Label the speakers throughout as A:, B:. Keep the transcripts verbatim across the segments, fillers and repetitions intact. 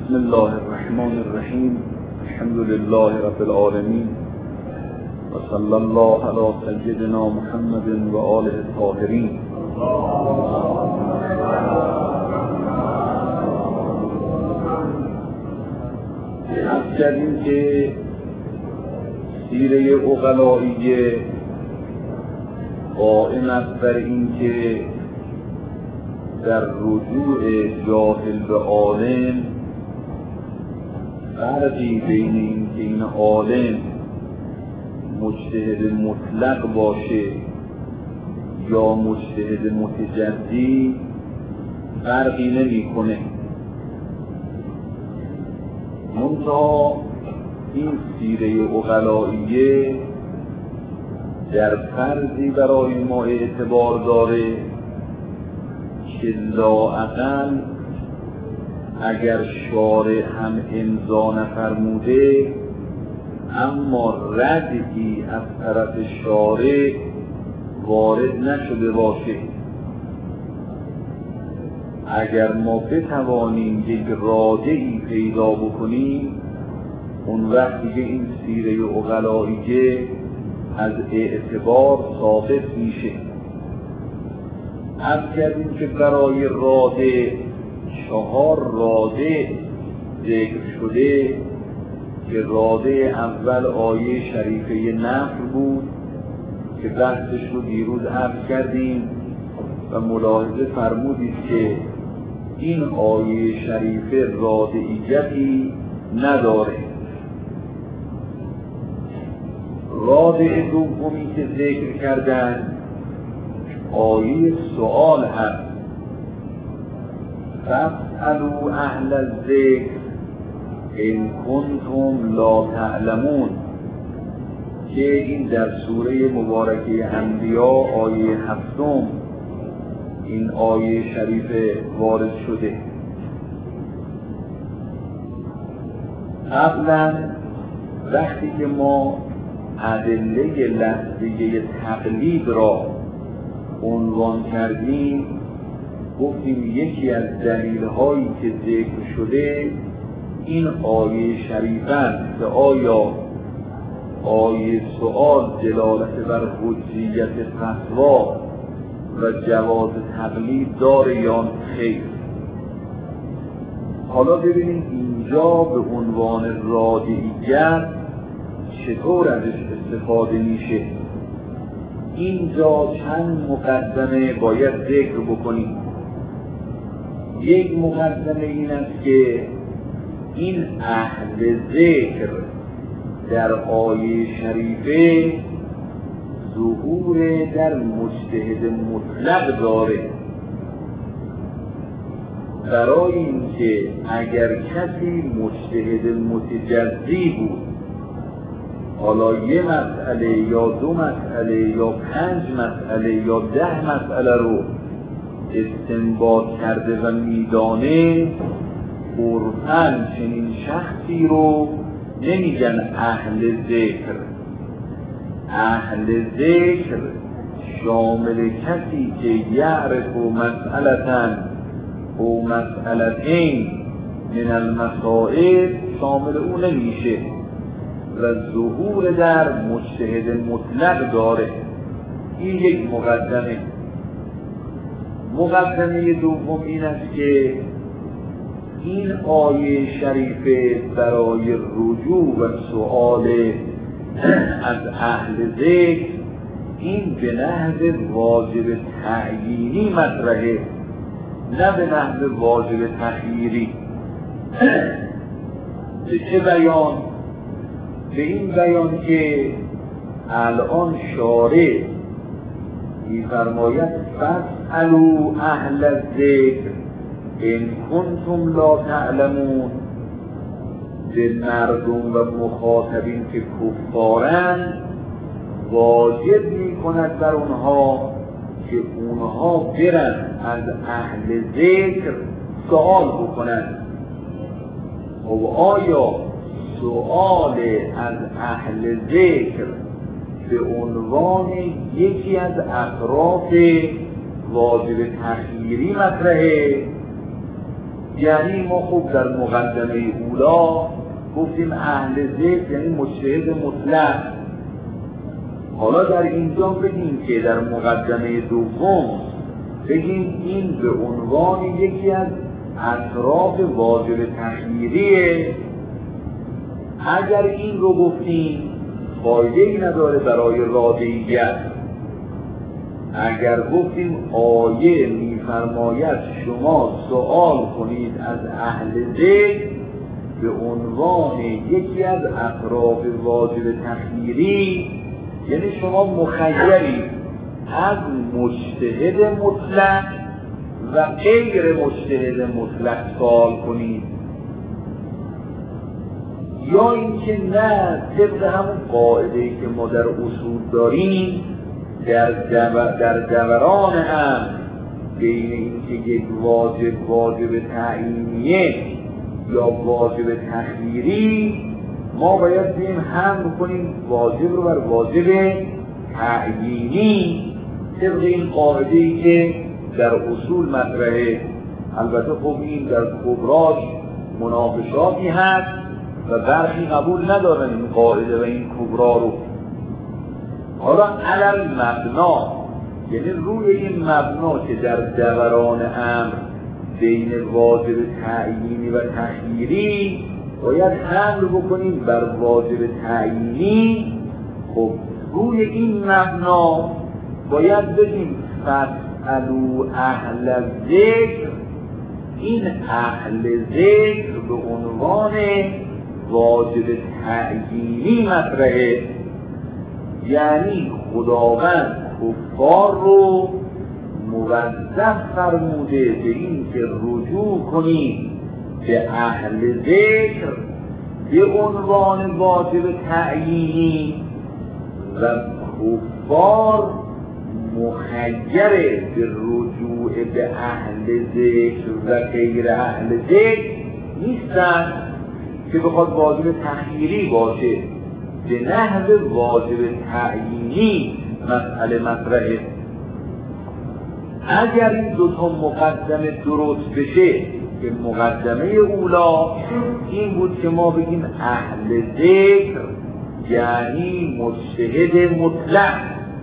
A: بسم الله الرحمن الرحیم. الحمد لله رب العالمین و صلی الله علی سیدنا محمد و آله الطاهرین. عرض کردیم که سیره عقلائیه قائم است بر این که در رجوع جاهل به عالم فرقی بین این که این عالم مجتهد مطلق باشه یا مجتهد متجدی فرقی نمی کنه. منتها این سیره عقلائیه در فرضی برای ما اعتبار داره که لااقل اگر شارع هم امضا نفرموده اما ردی از طرف شارع وارد نشده باشه. اگر ما بتوانیم یک رادعی پیدا بکنیم اون وقت دیگه این سیره عقلائیه از اعتبار ثابت میشه. عرض کردیم که برای راده چهار راده ذکر شده که راده اول آیه شریفه نفر بود که بحثش رو دیروز عرض کردیم و ملاحظه فرمودید که این آیه شریفه رادعیتی نداره. راده دومی که ذکر کردن آیه سؤال هست، فاسألوا اهل الذکر ان کنتم لا تعلمون، که این در سوره مبارکه انبیا آیه هفتم این آیه شریفه وارد شده. قبلا وقتی که ما ادله لحظه تقلید را عنوان کردیم گفتیم یکی از دلیل‌هایی که ذکر شده این آیه شریفه است که آیا آیه سؤال دلالت بر حجیت فتوا و جواز تقلید داره یا خیر. حالا ببینیم اینجا به عنوان رادعیت چطور ازش استفاده میشه. اینجا چند مقدمه باید ذکر بکنیم. یک مقدمه این است که این اهل ذکر در آیه شریفه ظهور در مجتهد مطلق داره، برای اینکه اگر کسی مجتهد متجزی بود، حالا یه مسئله یا دو مسئله یا پنج مسئله یا ده مسئله رو استنباط کرده و میدانه، عرفاً چنین شخصی رو نمیگن اهل ذکر. اهل ذکر شامل کسی که یعرف مسئلتاً او مسئلتین من المسائل شامل او نمیشه و ظهور در مجتهد مطلق داره. این یک مقدمه. مقدمه دوم این است که این آیه شریفه برای رجوع و سؤال از اهل ذکر این به نحو واجب تعیینی مطرحه، نه به نحو واجب تخییری. به چه بیان؟ به این بیان که الان شارع می‌فرماید فاسألوا اهل الذکر ان کنتم لا تعلمون، به مردم و مخاطبین که کفارند واجب می‌کند بر اونها که اونها برن از اهل ذکر سؤال بکنند. و آیا سؤال از اهل ذکر به عنوان یکی از اطراف واجب تخییری مطرحه یعنی ما خوب در مقدمه اولا گفتیم اهل ذکر یعنی مجتهد مطلق. حالا در اینجا بگیم که در مقدمه دوم بگیم این به عنوان یکی از اطراف واجب تخییریه. اگر این رو گفتیم فایده ای نداره برای رادعیت. اگر گفتیم آیه میفرماید شما سوال کنید از اهل ذکر به عنوان یکی از اطراف واجب تخییری، یعنی شما مخیرید از مجتهد مطلق و غیر مجتهد مطلق سوال کنید، یا اینکه نه طبق همون قاعده‌ای که ما در اصول داریم در دور در دوران هم بین اینکه یک واجب واجب تعیینیه یا واجب تخییری ما باید بیم هم بکنیم واجب رو بر واجب تعیینی طبق این قاعده‌ای که در اصول مطرحه. البته خب این در کبراش مناقشاتی هست و برخی قبول ندارن این قاعده و این کبرا رو. حالا علل مبنا، یعنی روی این مبنا که در دوران امر بین واجب تعیینی و تخییری باید حمل بکنیم بر واجب تعیینی، خب روی این مبنا باید بگیم فاسألوا اهل الذکر. این اهل ذکر به عنوان واجب تعیینی مطرحه، یعنی خداوند کفار رو موظف فرموده به این که رجوع کنید به اهل ذکر به عنوان واجب تعیینی و کفار مخیر به رجوع به اهل ذکر و غیر اهل ذکر نیستن که بخواد واجب تخییری باشه. به نحو واجب تعیینی مسئله مطرحه. اگر این دوتا مقدمه درست بشه که مقدمه اولا این بود که ما بگیم اهل ذکر یعنی مجتهد مطلق،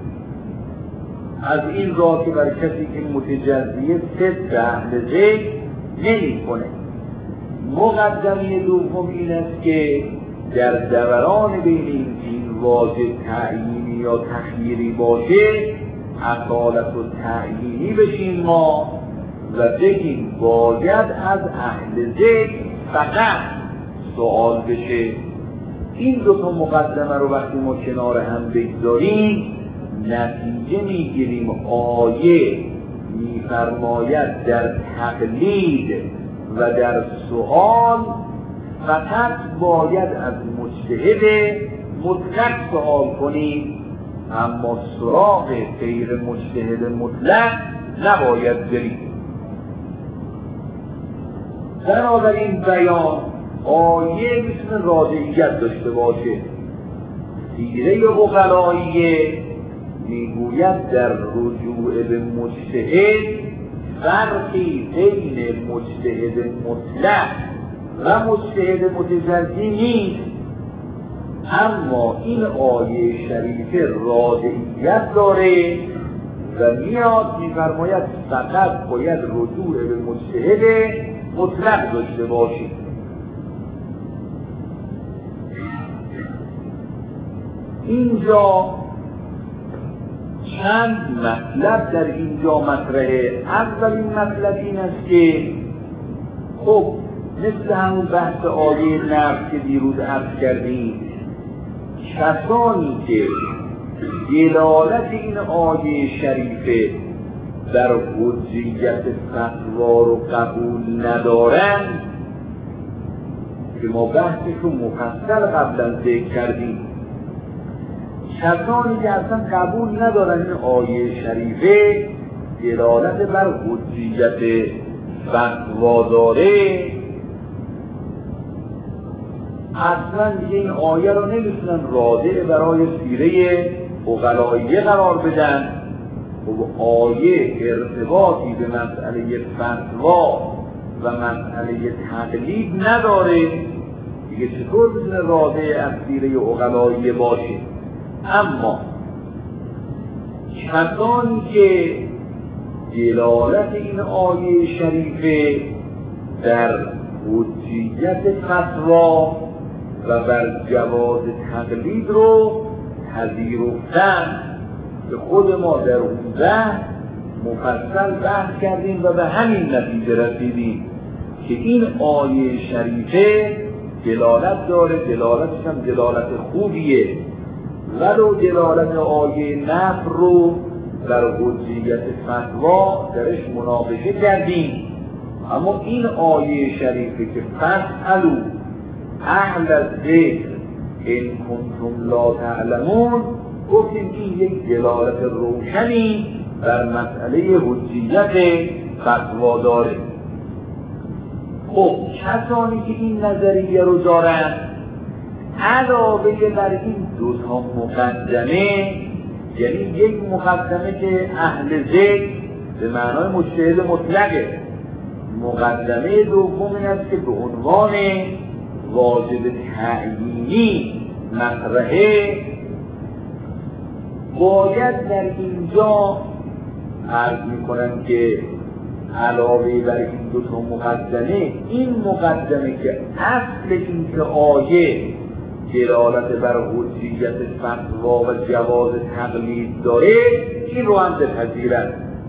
A: از این راه که بر کسی که متجزیه صدق اهل ذکر نمی کنه. مقدمه دوم این است که در دوران بین این واجب تعیینی یا تخییری باشه اصالت و تعیینی بشیم ما و بگیم باید از اهل ذکر فقط سوال بشه. این دو تا مقدمه رو وقتی ما کنار هم بگذاریم نتیجه میگیریم آیه میفرماید در تقلید و در سوال فقط باید از مجتهد مطلق سوال کنیم، اما سراغ غیر مجتهد مطلق نباید بریم. بنابراین بیان آیه میتونه رادعیت داشته باشه. سیره عقلاییه میگوید در رجوع به مجتهد فرقی بین مجتهد مطلق و مجتهد متجزی نیست، اما این آیه شریفه رادعیت داره و میاد میفرماید فقط باید رجوع به مجتهد مطلق داشته باشید. اینجا چند مطلب در اینجا مطرحه. اولین مطلب این است که خب مثل همون بحث آیه نفس که دیروز عرض کردیم، کسانی که دلالت این آیه شریفه در حجیت فتوا رو قبول ندارند که ما بحثشو مفصل قبلا ذکر کردیم، کسانی که اصلا قبول ندارن این آیه شریفه دلالت بر حجیت فتوا داره، اصلا دیگه این آیه رو نمیتونن رادع برای سیره عقلاییه قرار بدن. و آیه ارتباطی به مسئله فتوا و مسئله تقلید نداره، دیگه چطور بتونه راده اصیله عقلایی باشه؟ اما کسانی که دلالت این آیه شریفه در حجیت فتوا و بر جواز تقلید رو پذیرفتن که خود ما در اون بحث مفصل بحث کردیم و به همین نتیجه رسیدیم که این آیه شریفه دلالت داره، دلالتش هم دلالت خوبیه، ولو دلالت آیه نفر رو در حجیت فتوا درش مناقشه کردیم، اما این آیه شریفه که فاسألوا اهل الذکر ان کنتم لا تعلمون، گفتیم این یک دلالت روشنی در مسئله حجیت فتوا داره. خب کسانی که این نظریه رو دارن علاوه بر این دو تا مقدمه، یعنی یک مقدمه که اهل ذکر به معنای مجتهد مطلقه، مقدمه دومی است که به عنوان واجب تعیینی مطرحه، باید در اینجا عرض میکنم که علاوه بر این دو تا مقدمه، این مقدمه که اصل این که آیه دلالت بر حجیت فتوا و جواز تقلید داره، این رو هم بپذیرند.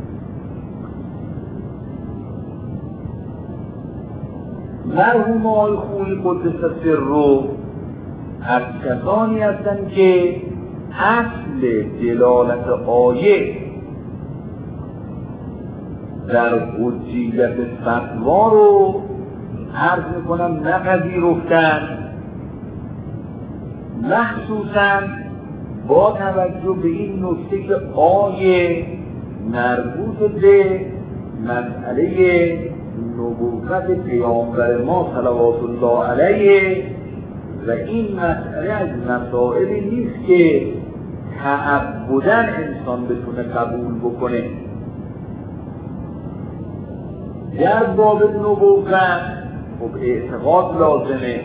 A: مرحوم آقای خویی قدس سره از کسانی هستند که اصل دلالت آیه در حجیت فتوا رو عرض میکنم نپذیرفتن، مخصوصا با توجه به این نکته که آیه مربوط به مسئله نبوت پیامبر ما صلوات الله علیه و این مسئله از مسائلی نیست که تعبداً انسان بتونه قبول بکنه. در باب نبوت خب اعتقاد لازمه،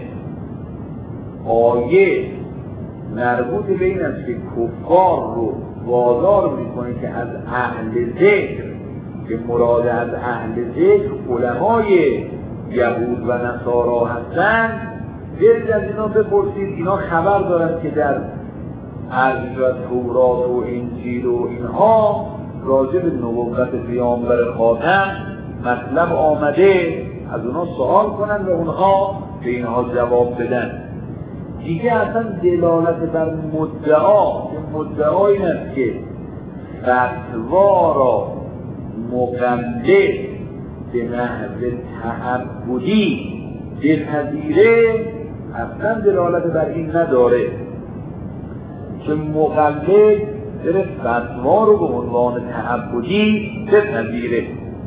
A: آیه مربوط به این است که کفار رو وادار میکنه که از اهل ذکر، که مراد از اهل ذکر علمای یهود و نصارا هستند، برید از اینا بپرسید، اینا خبر دارن که در عرض و تورات و انجیل و اینها راجع به نبوت پیامبر خاتم مطلب آمده، از اونها سوال کنن و اونها به اینها جواب بدن. دیگه اصلا دلالت بر مدعا، که مدعا این است که فتوا را مقلد به نحو تعبدی بپذیره، اصلا دلالت بر این نداره که مقلد بره فتوا رو به عنوان تعبدی بپذیره.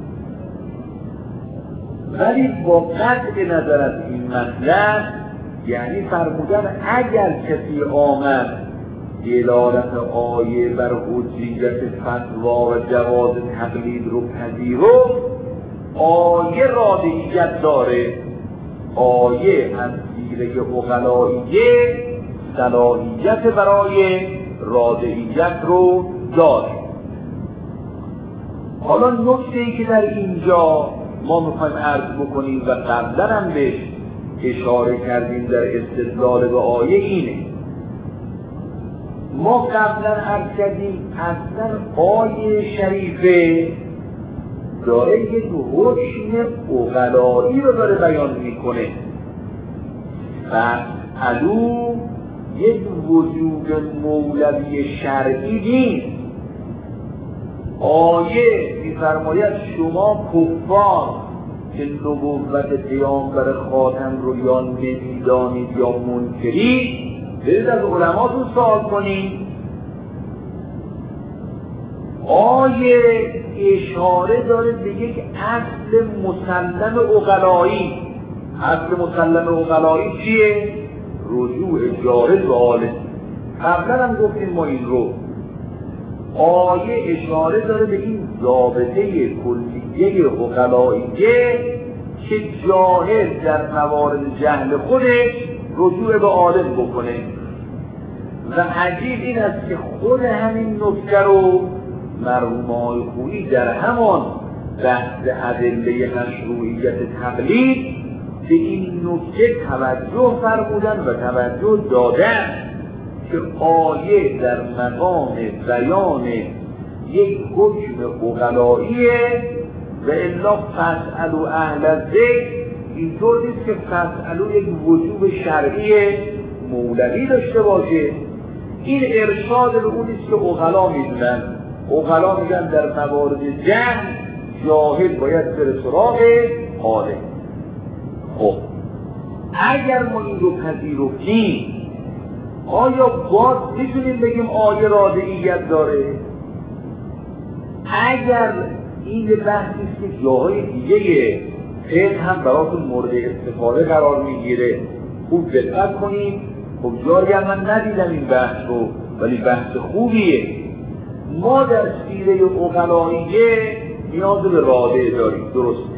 A: ولی با قطع نظر از این مطلب، یعنی فرمودن اگر کسی آمد دلالت آیه بر حجیت فتوا و جواز تقلید رو پذیرفت، آیه رادعیت داره، آیه از دیره عقلاییه صلاحیت برای رادعیت رو داره. حالا نکته‌ای که در اینجا ما میخوایم عرض بکنیم و قبلا هم بهش اشاره کردیم در استدلال به آیه اینه، ما قبلا عرض کردیم اصلا آیه شریفه داره یک حکم عقلایی رو داره بیان میکنه. فاسألوا یک وجود مولوی شرعی نیست. آیه می‌فرماید شما کفار که نبوت پیامبر خاتم رو یا نمیدانید یا منکرید، برید از علماتون سوال کنید. آیه اشاره داره به یک اصل مسلم عقلایی. اصل مسلم عقلایی چیه؟ رجوع جارز به عالم. قبلا هم گفتیم ما این رو. آیه اشاره داره به این ضابطه کلیه عقلاییه که جاهل در موارد جهل خودش رجوع به عالم بکنه. و عجیب این است که خود همین نکته رو مرحوم آقای خویی در همان بحث ادله مشروعیت تقلید به این نکته توجه فرمودن و توجه دادن که آیه در مقام بیان یک حکم عقلاییه و الا فاسألوا اهل الذکر اینطور نیست که فاسألوا یک وجوب شرعی مولوی داشته باشه. این ارشاد به اون نیست که عقلا میدونن. عقلا میگن در موارد جهل جاهل باید بره سراغ عالم. خب اگر ما این رو پذیرفتیم آیا باز میتونیم بگیم آیه رادعیت داره؟ اگر این بحثی که جاهای دیگه فقه هم براتون مورد استفاده قرار میگیره خوب دقت کنید. خب جایی هم من ندیدم این بحث رو ولی بحث خوبیه. ما در سیره عقلاییه نیاز به رادع داریم، درسته؟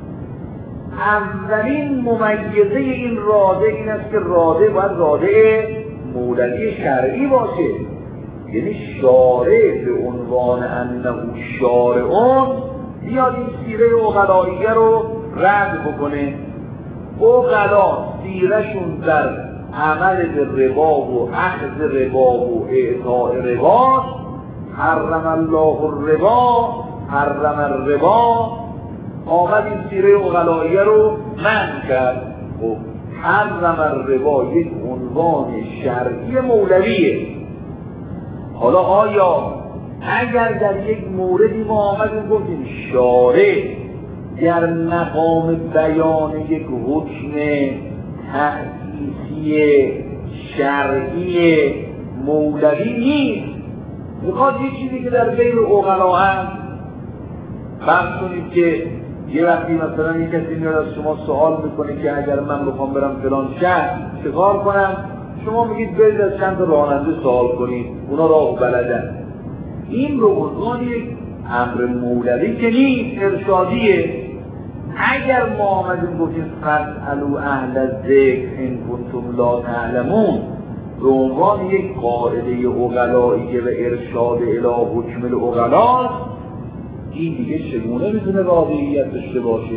A: اولین ممیزه این رادع این است که رادع باید رادع مولوی شرعی باشه، یعنی شارع به عنوان انه شارعون بیاد این سیره عقلاییه رو رد بکنه. عقلا سیرشون در عمل به ربا و اخذ ربا و اعطاء ربا، حرم الله الربا حرم الربا، آمد این سیره عقلاییه رو منع کرد. خب حرم الربا یک عنوان شرعی مولویه. حالا آیا اگر در یک موردی ما آمدیم گفتیم شارع در مقام بیان یک حکم تأسیسی شرعی مولوی نیست، میخواد یک چیزی که در بین عقلا هست، فرض کنید که یه وقتی مثلا یک کسی میاد از شما سوال میکنه که اگر من بخوام برم فلان شهر چه کار کنم، شما میگید برید از چند تا راننده سوال کنید، اونا راه بلدن. این رو عنوان یک امر مولوی که نیست، ارشادیه. اگر ما آمدیم گفتیم فاسألوا اهل الذکر ان کنتم لا تعلمون به عنوان یک قاعده عقلایی و ارشاد الی حکم العقلاست، این دیگه چگونه میتونه رادعیت داشته باشه؟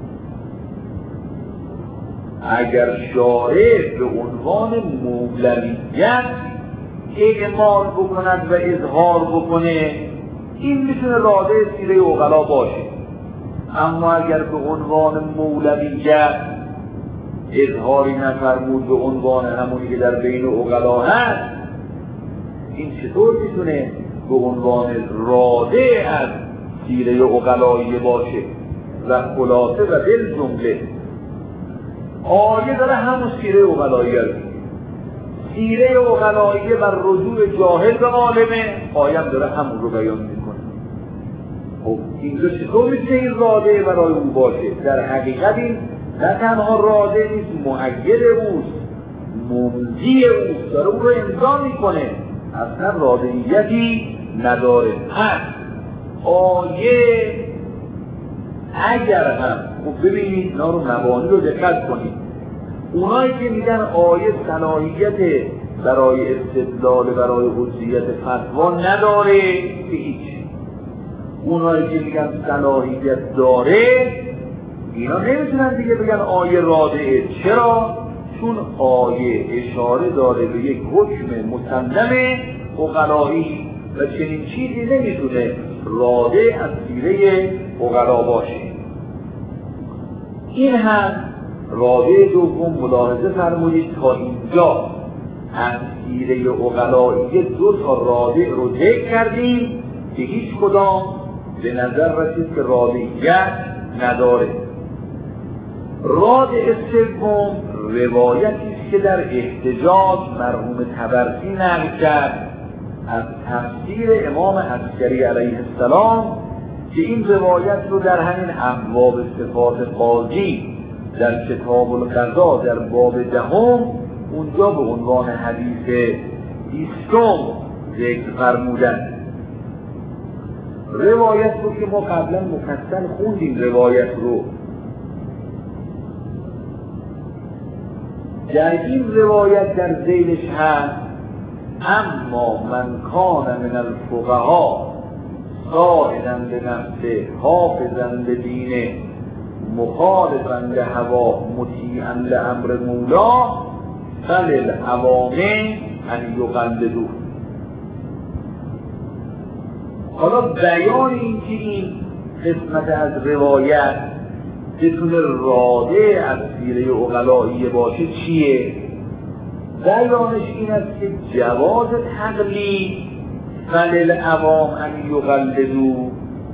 A: اگر شارع به عنوان مولویت اعمال بکند و اظهار بکنه این میتونه رادع سیره عقلا باشه، اما اگر به عنوان مولویت اظهاری نفرمود به عنوان همونی که در بین عقلا هست، این چطور میتونه به عنوان رادع از سیره عقلاییه باشه؟ و خلاصه و بالجمله آیه داره همون سیره عقلاییه رو، سیره عقلاییه بر رجوع جاهل به عالمه، آیه هم داره همون رو بیان میکنه. خب اینجا چطور میتونه این رادع برای اون باشه؟ در حقیقت این نه تنها رادع نیست، مؤید اوست، ممضی اوست، داره اون رو امضا میکنه، اصلا رادعیتی نداره. پس آیه اگر هم خب ببینید اینا رو مبانی رو دقت کنید، اونایی که میگن آیه صلاحیت برای استدلال برای حجیت فتوا نداره که هیچ، اونایی که میگن صلاحیت داره اینا نمیتونن دیگه بگن آیه رادعه. چرا؟ چون آیه اشاره داره به یک حکم مسلم عقلایی و چنین چیزی نمیتونه رادع از سیره عقلا باشه. این هم رادع دوم. ملاحظه فرمودید تا اینجا از سیره عقلایی دو تا رادع رو ذکر کردیم که هیچ کدام به نظر رسید که رادعیت نداره. رادع سوم روایتی است که در احتجاج مرحوم طبرسی نقل کرد از تفسیر امام عسکری علیه السلام که این روایت رو در همین ابواب صفات قاضی در کتاب القضا در باب دهم اونجا به عنوان حدیث بیستم ذکر فرمودند. روایت رو که ما قبلا مفصل خوندیم روایت رو در این روایت در ذیلش هست اما من کان من الفقها صائدا لنفسه حافظا لدینه مخالفا لهوا مطیعا لامر مولا فللعوام ان یقلدوه. حالا بیان این که این قسمت از روایت بتونه راده از سیره عقلائیه باشه چیه؟ بیانش این است که جواز تقلید فللعوام ان یقلدوه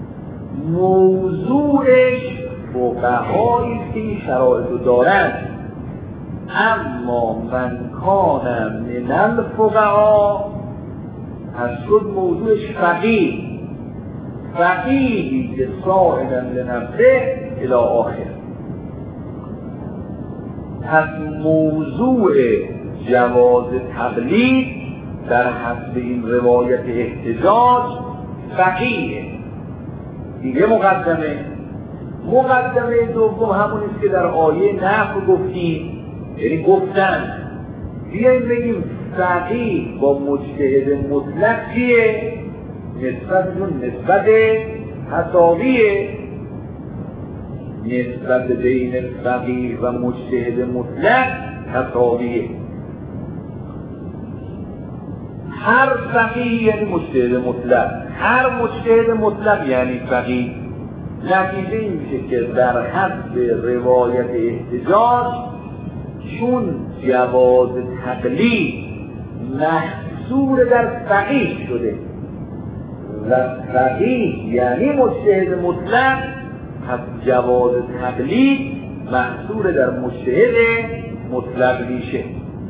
A: موضوعش فقهایی که این شرایط رو دارند، اما من کان من الفقها از شد موضوعش فقیه فقیهی که صاعدا لنفسه الی آخر. پس موضوع جواز تقلید در حسب این روایت احتجاج فقیه. دیگه مقدمه مقدمه دوم همونیست که در آیه نحو گفتیم، یعنی گفتن بیاییم بگیم فقیه با مجتهد مطلق چیه؟ نسبتشون نسبت تساویه، نسبت بین فقیه و مجتهد مطلق تساویه. هر فقیه یعنی مجتهد مطلق، هر مجتهد مطلق یعنی فقیه. نتیجه این میشه که در حسب روایت احتجاج چون جواز تقلید محصور در فقیه شده و فقیه یعنی مجتهد مطلق، پس جواز تقلید محصور در مجتهد مطلق میشه.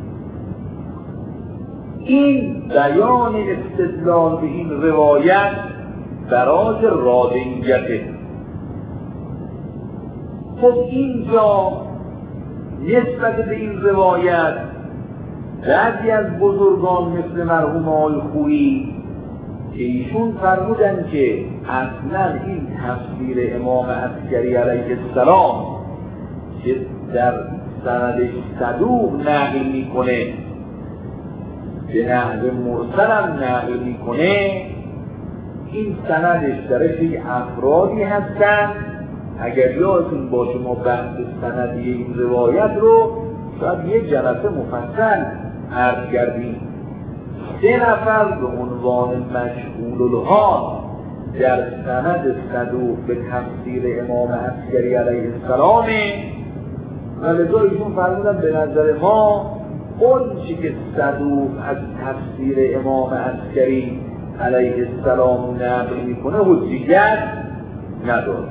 A: این بیان استدلال به این روایت براز رادیته. خب اینجا نسبت به این روایت بعضی از بزرگان مثل مرحوم آقای خویی که ایشون فرمودن که اصلا این تفسیر امام عسکری علیه السلام که در سندش صدوق نقل میکنه به نحو مرسل هم نقل میکنه، این سندش درش افرادی هستن. اگر یادتون باشه ما بحث سندی این روایت رو شاید یه جلسه مفصل عرض کردیم. سه نفر به عنوان مشغول الحال در سند صدوق به تفسیر امام عسکری علیه السلام و لذا ایشون فرمودن به نظر ما اون چی که صدوق از تفسیر امام عسکری علیه السلام نقل میکنه حجیت نداره.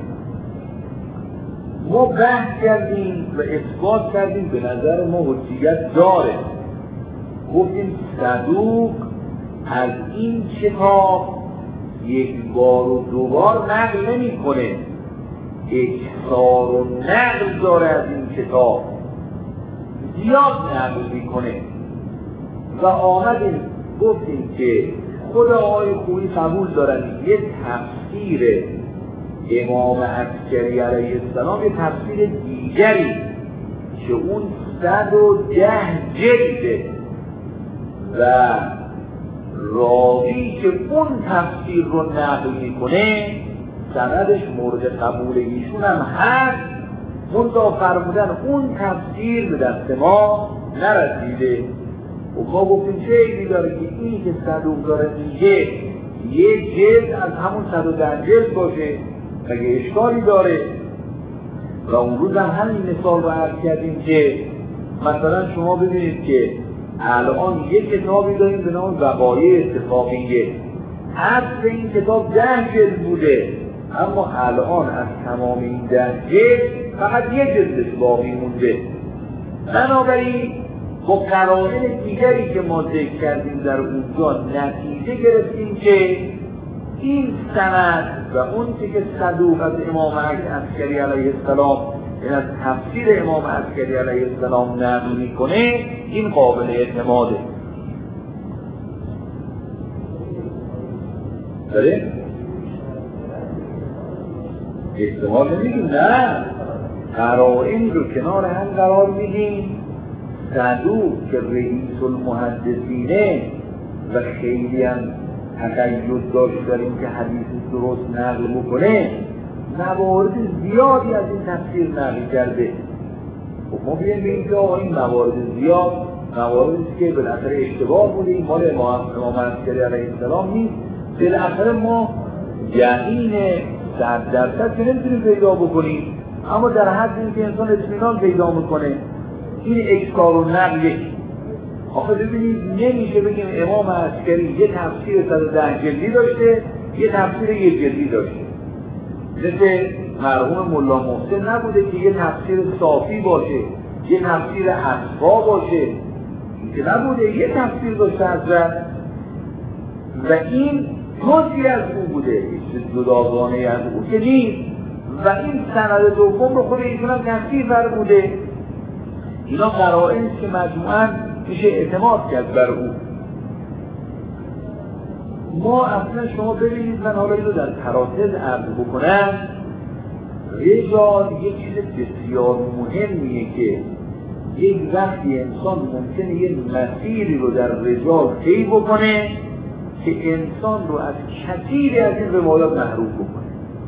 A: ما بحث کردیم و اثبات کردیم به نظر ما حجیت داره. گفتیم صدوق از این کتاب یک بار و دو بار نقل نمی کنه، اکثار و نقل داره از این کتاب، زیاد نقل می کنه. و آمدیم گفتیم که خود آقای خویی قبول دارن یه تفسیر امام عسکری علیه السلام یه تفسیر دیگری که اون صد و ده جلده و راوی که اون تفسیر رو نقل میکنه سندش مورد قبول ایشون هم هست، منتها فرمودن اون تفسیر به دست ما نرسیده. و ما گفتیم چه ایدی داره که این که صدوق داره میگه یه جلد از همون صد و ده جلد باشه، اگه اشکالی داره. و اون روز هم همین مثال رو عرض کردیم که مثلا شما ببینید که الان یک کتابی داریم به نام وقایع اتفاقیه، اصل این کتاب ده جلد بوده، اما الان از تمام این ده جلد فقط یک جلدش باقی مونده. بنابراین با قرائن دیگری که ما ذکر کردیم در اونجا نتیجه گرفتیم که این سند و اون که صدوق از امام عسکری علیه السلام این از تفسیر امام عسکری علیه السلام نقل میکنه این قابل اعتماده. داره؟ احتمال نمیدیم؟ نه، قرائن رو کنار هم قرار میدیم، صدوق که رئیس المحدثینه و خیلی هم تقید داشت در این که حدیث درست نقل بکنه، موارد زیادی از این تفسیر نقل کرده. خب ما بیایم بگیم که آقا این موارد زیاد مواردی که بالاخره اشتباه بوده، این مال امام عسکری علیه السلام نیست. بالاخره ما یقین صد درصد که نمیتونیم پیدا بکنیم، اما در حد این که انسان اطمینان پیدا میکنه. این اکثار و نقل یک آخه ببینید نمیشه بگیم امام عسکری یه تفسیر صد و ده جلدی داشته یه تفسیر یک جلدی داشته. مثل مرحوم ملا محسن نبوده که یه تفسیر صافی باشه، یه تفسیر اصفا باشه، این که نبوده، یه تفسیر داشته حضرت و این جزئی از او بوده، جداگانه از او که نیست. و این سند دوم رو خود ایشون هم تفسیر فرموده. اینا قرائن که مجموعاً میشه اعتماد کرد بر او. ما اصلا شما ببینید، من حالا اینو در تراتل عرض بکنم، رجال یک چیز بسیار مهمیه که یک وقتی انسان ممکنه یک مسیری رو در رجال طی بکنه که انسان رو از کثیری از این روایات محروم بکنه.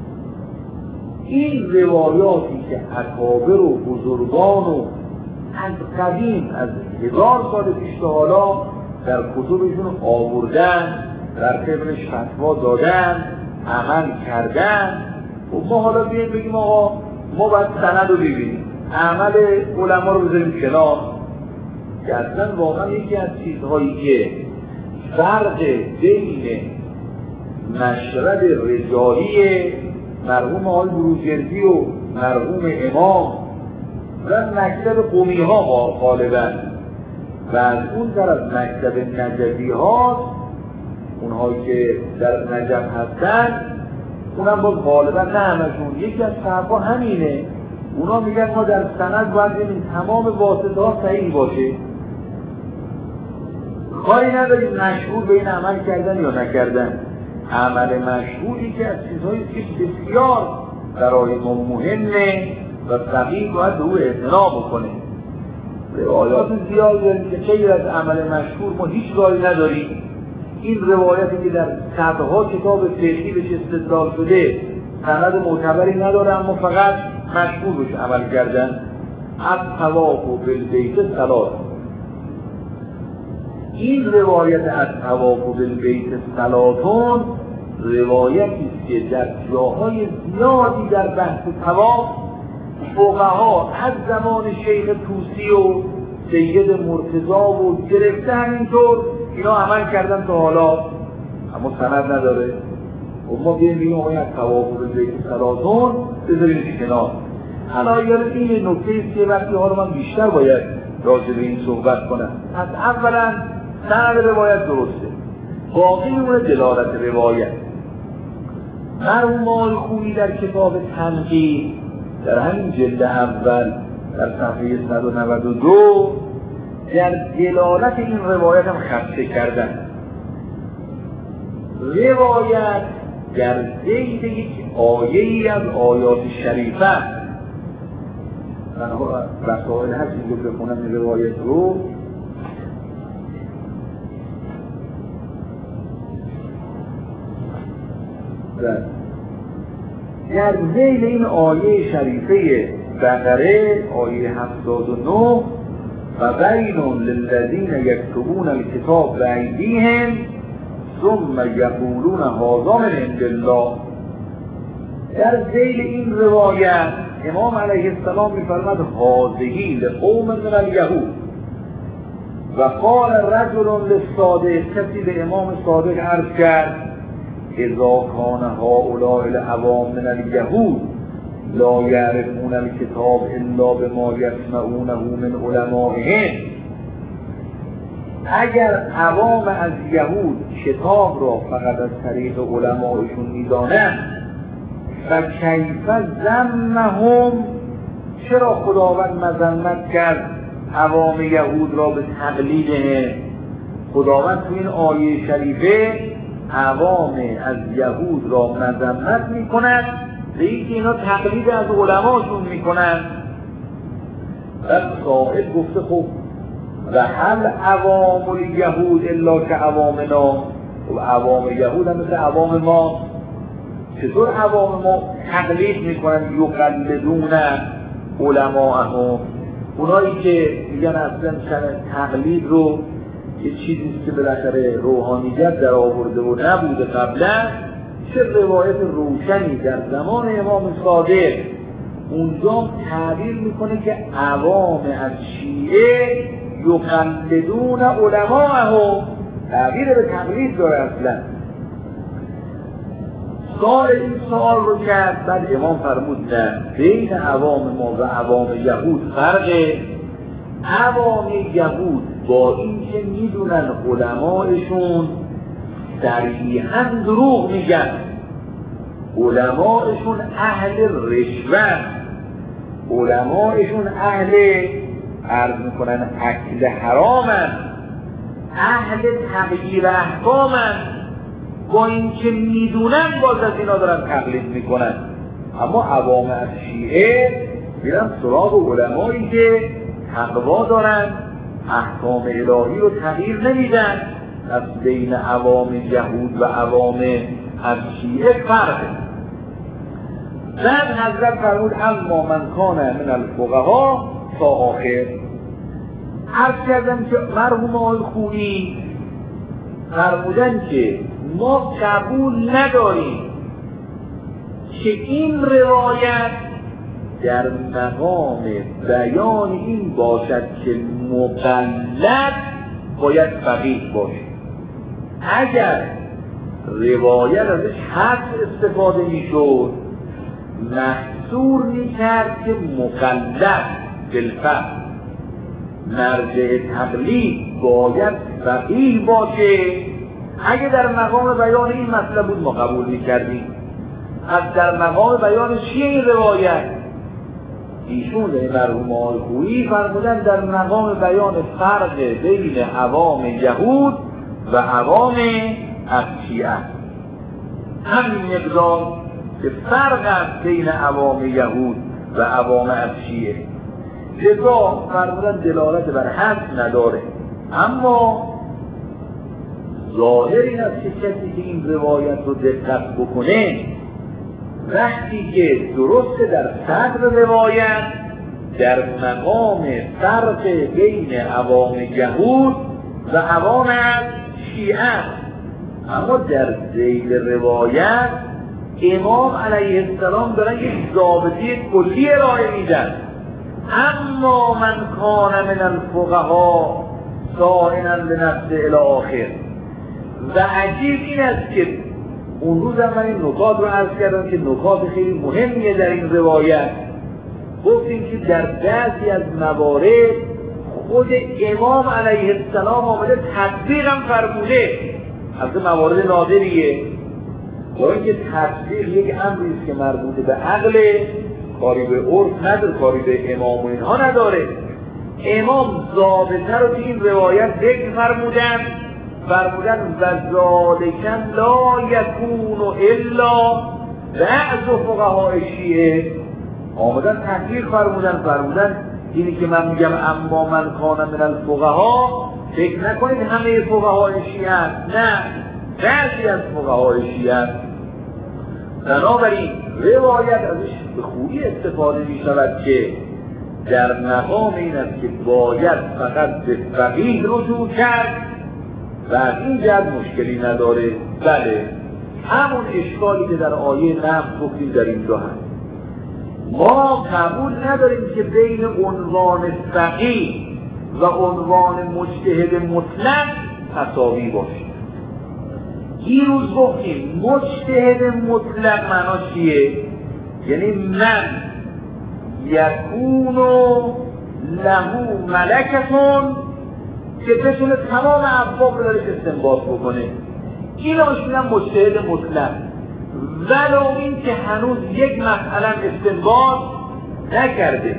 A: این روایاتی که اکابر و بزرگان و از قدیم از هزار سال پیش تا حالا در کتبشون آوردن، در طبقش فتوا دادن، عمل کردن، و ما حالا بیاییم بگیم آقا ما باید سند رو ببینیم، عمل علما رو بذاریم کنار. که اصلا واقعا یکی از چیزهایی که فرق بین مشرب رجالی مرحوم آقای بروجردی و مرحوم امام و مکتب قومی ها غالبا و از اون طرف مکتب نجفی ها، اونهایی که در نجف هستن اونم باز غالبا نه همشون، یکی از فرقا همینه. اونا میگن ما در سند باید ببینیم تمام واسطه ها صحیح باشه، کاری نداریم مشهور به این عمل کردن یا نکردن. عمل مشهوری که از چیزهایی که بسیار برای ما مهمه و فقیه باید به او اعتنا بکنه. روایات زیاد داریم که غیر از عمل مشهور ما هیچ راهی نداریم. این روایتی که در صدها کتاب فقهی بهش استدلال شده سند معتبری نداره، اما فقط مشهور بهش عمل کردن. از طواف بالبیت صلات، این روایت از طواف بالبیت صلاتون روایتی است که در جاهای زیادی در بحث طواف فقها از زمان شیخ طوسی و سید مرتضی و گرفته همینطور اینا عمل کردن تا حالا، اما سند نداره. و ما بیاییم بگیم آقای از طواف بالبیت صلاتون بذاریم کنار. حالا یاد این نکته است که وقتی ها رو من بیشتر باید راجع به این صحبت کنم. از اولا سند روایت درسته، باقی میمونه دلالت روایت. مرحوم آقای خویی در کتاب تنقیح در همین جلد اول در صفحه صد و نود و دو در دلالت این روایت هم خطه کردن. روایت در ذیل یک آیه‌ای از آیات شریفه، من وسائل هست این رو بخونم این روایت رو. در ذیل این آیه شریفه بقره آیه هفتاد و نه و بین للذین یکتبون الکتاب بایدیهم ثم یقولون هذا من عند الله، در ذیل این روایت امام علیه السلام می‌فرماد هذه لقوم من الیهود و قال رجل للصادق، کسی به امام صادق عرض کرد اذا کان هؤلاء العوام من الیهود لا یعرفون الکتاب الا بما یسمعونه من علمائهم، اگر عوام از یهود کتاب را فقط از طریق علمائشون میدانند فکیف ذمهم، چرا خداوند مذمت کرد عوام یهود را به تقلیدهم؟ خداوند تو این آیه شریفه عوام از یهود را مذمت میکند به اینکه اینا تقلید از علماشون میکنند. بعد صاحب گفته خب و هل عوام الیهود الا که عوامنا، و عوام یهود هم مثل عوام ما. چطور عوام ما تقلید میکنن؟ یقلدون علماءهم، اونایی که میگن اصلا تقلید رو یه چیزیست که بالاخره روحانیت در آورده و نبوده قبلا. چه روایت روشنی در زمان امام صادق اونجا تعبیر میکنه که عوام از شیعه یقلدون علماءهم، تعبیر به تقلید داره اصلا. سال این سوال رو کرد، بعد امام فرمود نه، بین عوام ما و عوام یهود فرقه. عوام یهود با اینکه میدونن علمایشون صریحاً دروغ میگن، علمایشون اهل رشوت، علمایشون اهل عرض میکنن اکل حرامن، اهل تغییر احکامن، با اینکه میدونن باز از اینا دارن تقلید میکنن. اما عوام از شیعه میرن سراغ علمایی که تقوا دارن، احکام الهی رو تغییر نمیدن. از بین عوام یهود و عوام از شیعه فرقه. بعد حضرت فرمود اما من کان من الفقها تا آخر. عرض کردم که مرحوم آقای خویی فرمودن که ما قبول نداریم که این روایت در مقام بیان این باشد که مقلد باید فقیه باشه. اگر روایت ازش حد استفاده میشد محصور میکرد که مقلد بالفعل مرجع تقلید باید فقیه باشه. اگه در مقام بیان این مسئله بود ما قبول میکردیم. از در مقام بیان چیه این روایت؟ ایشون مرحوم آقای خویی فرمودن در مقام بیان فرق بین عوام یهود و عوام از شیعه، همین مقدار که فرق است بین عوام یهود و عوام از شیعه. لذا فرمودن دلالت بر حد نداره. اما ظاهر این است که کسی که این روایت رو دقت بکنه وقتی که درست در صدر روایت در مقام فرق بین عوام یهود و عوام شیعه، اما در ذیل روایت امام علیه السلام دارن یک ضابطه کلی ارائه میدن. اما من کان من الفقها صائنا لنفسه الی آخر. و عجیب این است که اون روز هم من این نکات رو عرض کردم که نکات خیلی مهمیه در این روایت. گفتیم که در بعضی از موارد خود امام علیه السلام آمده تطبیق هم فرموده. از موارد نادریه، با اینکه تطبیق یک امریست که مربوط به عقل، کاری به عرف نداره، کاری به امام و اینها نداره. امام ضابطه رو که این روایت ذکر فرمودن فرمودن و ذالکن لا یکون الا بعض فقهای شیعه. آمدن تحقیق فرمودن فرمودن اینی که من میگم اما من کان من الفقها فکر نکنید همه فقهای شیعه هست، نه، بعضی از فقهای شیعه هست. بنابراین روایت ازش به خوبی استفاده می شود که در مقام این است که باید فقط به فقیه رجوع کرد و از این جهت مشکلی نداره. بله، همون اشکالی که در آیه نفس گفتیم در اینجا هست. ما قبول نداریم که بین عنوان فقیه و عنوان مجتهد مطلق تساوی باشه. دیروز گفتیم مجتهد مطلق معناش چیه؟ یعنی من یکونو لهو ملکتون که بتونه تمام ابواب رو درش استنباط بکنه. این رو میگن مجتهد مطلق، ولو این که هنوز یک مسئله استنباط نکرده.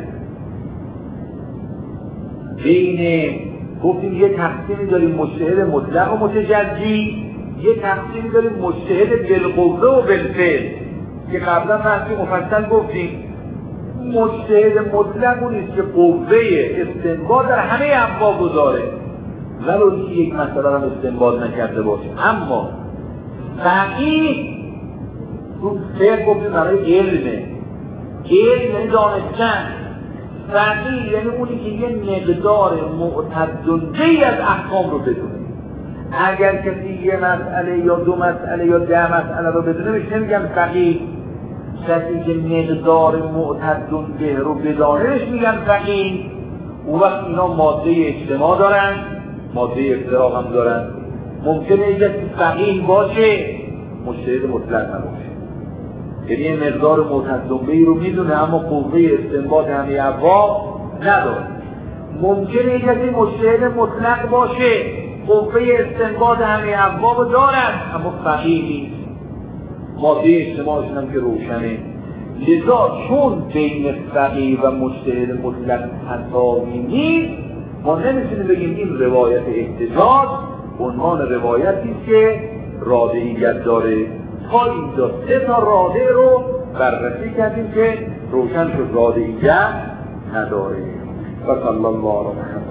A: بین گفتیم یه تقسیمی داریم مجتهد مطلق و متجزی، یه تقسیمی داریم مجتهد بالقوه و بالفعل که قبلا بحثی مفصل گفتیم. مجتهد مطلق اون نیست که قوه استنباط در همه ابواب داره ولو اینکه یک مسئله را استنباط نکرده باشه. اما فقیه تو فقه گفتیم برای علمه، علم یعنی دانستن، فقیه یعنی اونی که یه مقدار معتدلی از احکام رو بدونه. اگر کسی یه مسئله یا دو مسئله یا ده مسئله رو بدونه بهش نمیگن فقیه. کسی که مقدار معتدلی رو بدانه بهش میگن فقیه. اون وقت اینا ماده اجتماع دارن، ماده افتراق هم دارن. ممکنه یک کسی فقیه باشه مجتهد مطلق نباشه، یعنی این مقدار معتدلی رو میدونه اما قوه استنباط همه ابواب نداره. ممکنه یک کسی مجتهد مطلق باشه قوه استنباط همه ابواب دارن اما فقیه نیست، ماده اجتماعشون هم که روشنه. لذا چون بین فقیه و مجتهد مطلق تساوی نیست ما نمیتونیم بگیم این روایت احتجاج عنوان روایتی که رادعیت داره. تا اینجا سه تا راده رو بررسی کردیم که روشن شد رادعیت نداره. و صلی الله علیه و